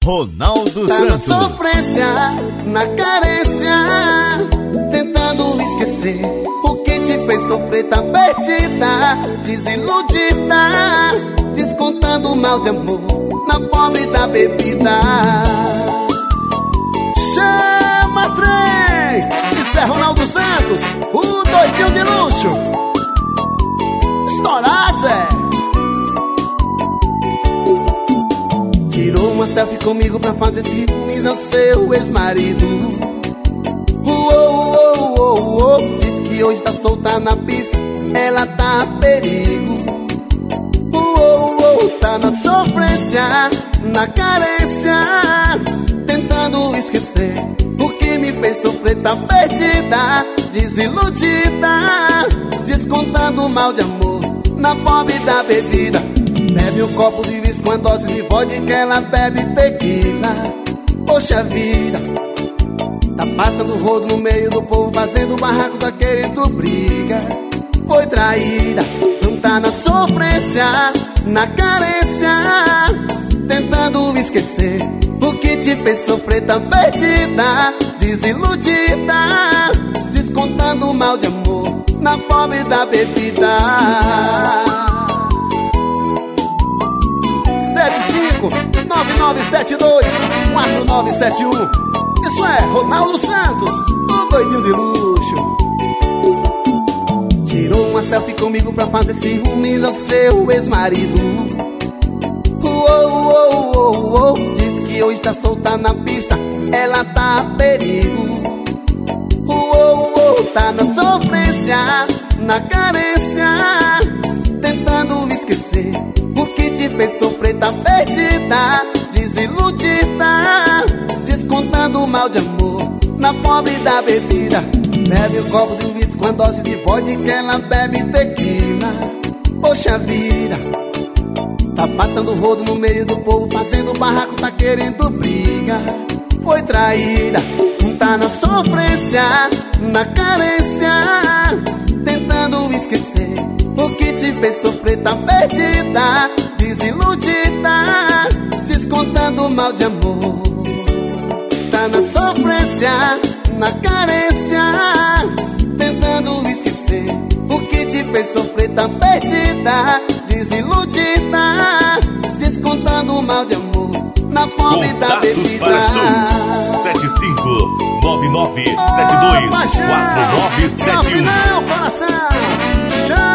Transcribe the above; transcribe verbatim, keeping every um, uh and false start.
Ronaldo tá Santos. Na sofrência, na carência, tentando esquecer o que te fez sofrer. Tá perdida, desiludida, descontando o mal de amor na pobre da bebida. Chama trem! Isso é Ronaldo Santos, o doidinho de luxo. Estourado, Zé. Tirou uma selfie comigo pra fazer ciúmes ao seu ex-marido. Uou, uou, uou, uou. Diz que hoje tá solta na pista, ela tá a perigo. Uou, uou, tá na sofrência, na carência, tentando esquecer o que me fez sofrer. Tá perdida, desiludida, descontando o mal de amor na pobre da bebida. Bebe um copo de whisky com a dose de vodka, ela bebe tequila. Poxa vida, tá passando rodo no meio do povo, fazendo barraco, tá querendo briga. Foi traída, não tá na sofrência, na carência, tentando esquecer o que te fez sofrer. Tá perdida, desiludida, descontando o mal de amor na pobre da bebida. Sete cinco nove nove sete dois quatro nove sete um. Isso é Ronaldo Santos, o doidinho de luxo. Tirou uma selfie comigo pra fazer ciúmes ao seu ex-marido. Uou, uou, uou, uou. Diz que hoje tá solta na pista, ela tá a perigo. Uou, uou, tá na sofrência, na carência, tentando esquecer o que te fez sofrer. Tá perdida, desiludida, descontando o mal de amor na pobre da bebida. Bebe um copo de whisky com a dose de vodka, ela bebe tequila. Poxa vida, tá passando rodo no meio do povo, fazendo barraco, tá querendo briga. Foi traída, tá na sofrência, na carência, tentando esquecer o que te fez sofrer. Tá perdida, desiludida, descontando o mal de amor. Tá na sofrência, na carência, tentando esquecer o que te fez sofrer. Tá perdida, desiludida, descontando o mal de amor na pobre da bebida. Para shows sete cinco nove nove sete dois quatro nove sete um. Não, coração!